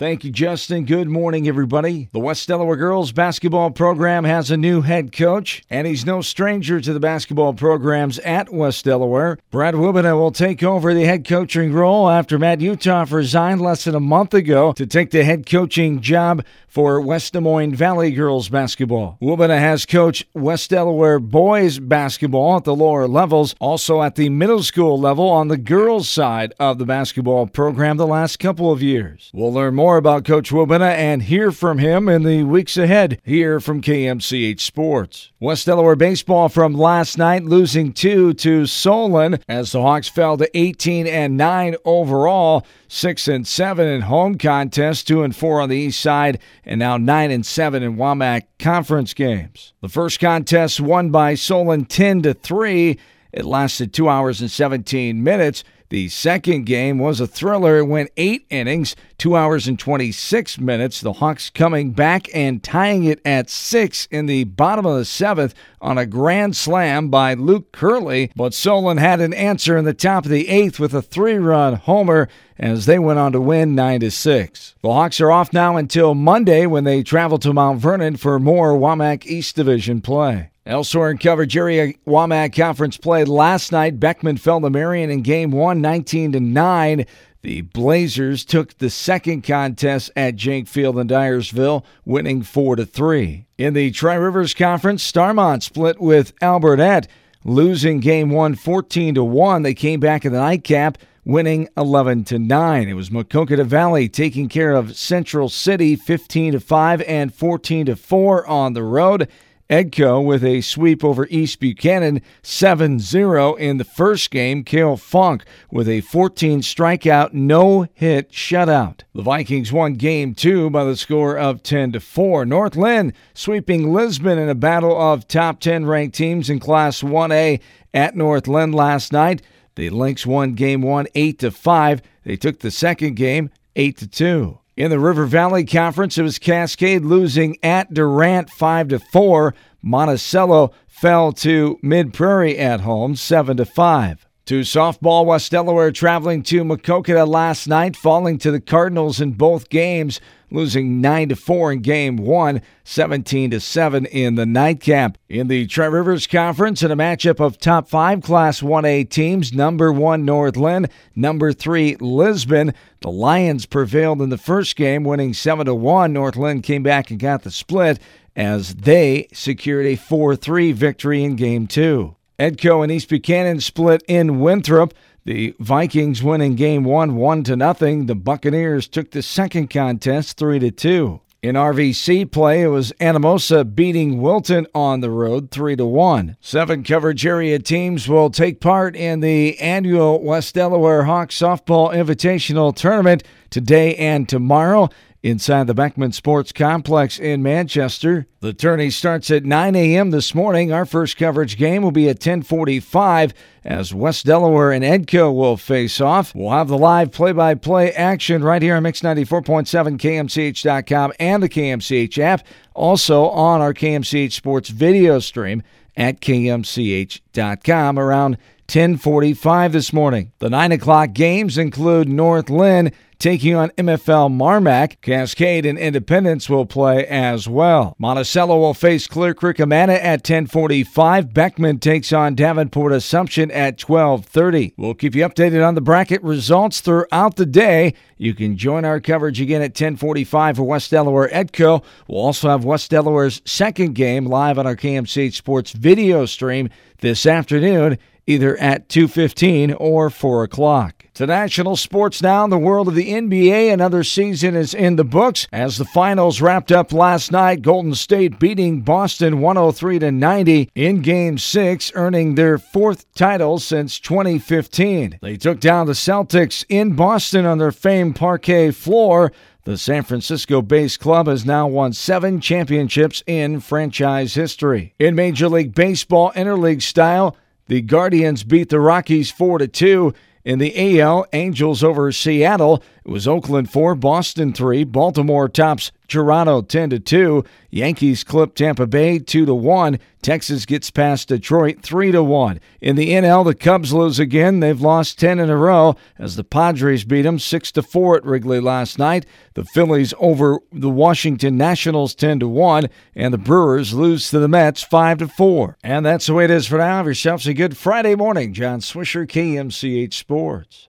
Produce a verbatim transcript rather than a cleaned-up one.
Thank you, Justin. Good morning, everybody. The West Delaware girls basketball program has a new head coach, and he's no stranger to the basketball programs at West Delaware. Brad Wubena will take over the head coaching role after Matt Uthoff resigned less than a month ago to take the head coaching job for West Des Moines Valley girls basketball. Wubena has coached West Delaware boys basketball at the lower levels, also at the middle school level on the girls' side of the basketball program the last couple of years. We'll learn more about Coach Wubena and hear from him in the weeks ahead here from K M C H Sports. West Delaware baseball from last night, losing two to Solon as the Hawks fell to eighteen and nine overall, six and seven in home contests, two and four on the east side, and now nine and seven in W A M A C conference games. The first contest won by Solon ten to three. It lasted two hours and seventeen minutes. The second game was a thriller. It went eight innings, two hours and twenty-six minutes. The Hawks coming back and tying it at six in the bottom of the seventh on a grand slam by Luke Curley. But Solon had an answer in the top of the eighth with a three-run homer as they went on to win nine to six. The Hawks are off now until Monday when they travel to Mount Vernon for more W A M A C East Division play. Elsewhere in coverage area, W A M A C conference play last night. Beckman fell to Marion in game one, nineteen to nine. The Blazers took the second contest at Jake Field in Dyersville, winning four to three. In the Tri-Rivers Conference, Starmont split with Albertette, losing game one, fourteen to one. They came back in the nightcap, winning eleven to nine. It was Maquoketa Valley taking care of Central City, fifteen to five and fourteen to four on the road. Edco with a sweep over East Buchanan, seven zero in the first game. Cale Funk with a fourteen strikeout, no-hit shutout. The Vikings won game two by the score of ten to four. North Lynn sweeping Lisbon in a battle of top ten ranked teams in Class one A at North Lynn last night. The Lynx won game one, eight to five. They took the second game, eight to two. In the River Valley Conference, it was Cascade losing at Durant five to four. Monticello fell to Mid Prairie at home seven to five. To softball, West Delaware traveling to Maquoketa last night, falling to the Cardinals in both games, losing nine to four in game one, seventeen to seven in the nightcap. In the Tri-Rivers Conference, in a matchup of top five Class one A teams, number one North Lynn, number three Lisbon. The Lions prevailed in the first game, winning seven to one. North Lynn came back and got the split as they secured a four three victory in game two. Edco and East Buchanan split in Winthrop. The Vikings winning game one, one to nothing. The Buccaneers took the second contest, three to two. In R V C play, it was Anamosa beating Wilton on the road, three to one. Seven coverage area teams will take part in the annual West Delaware Hawks Softball Invitational Tournament today and tomorrow inside the Beckman Sports Complex in Manchester. The tourney starts at nine a.m. this morning. Our first coverage game will be at ten forty-five as West Delaware and Edco will face off. We'll have the live play-by-play action right here on Mix ninety-four point seven, K M C H dot com, and the K M C H app. Also on our K M C H Sports video stream at K M C H dot com around ten forty-five this morning. The nine o'clock games include North Lynn taking on M F L Marmac. Cascade and Independence will play as well. Monticello will face Clear Creek Amana at ten forty-five. Beckman takes on Davenport Assumption at twelve thirty. We'll keep you updated on the bracket results throughout the day. You can join our coverage again at ten forty-five for West Delaware Edco. We'll also have West Delaware's second game live on our K M C H Sports video stream this afternoon, either at two fifteen or four o'clock. To national sports now, in the world of the N B A, another season is in the books as the finals wrapped up last night. Golden State beating Boston one oh three to ninety in Game six, earning their fourth title since twenty fifteen. They took down the Celtics in Boston on their famed parquet floor. The San Francisco-based club has now won seven championships in franchise history. In Major League Baseball interleague style, the Guardians beat the Rockies four to two. In the A L, Angels over Seattle. It was Oakland four, Boston three. Baltimore tops Toronto ten to two. Yankees clip Tampa Bay two to one. Texas gets past Detroit three to one. In the N L, the Cubs lose again. They've lost ten in a row as the Padres beat them six to four at Wrigley last night. The Phillies over the Washington Nationals ten to one, and the Brewers lose to the Mets five to four. And that's the way it is for now. Have yourselves a good Friday morning. John Swisher, K M C H Sports.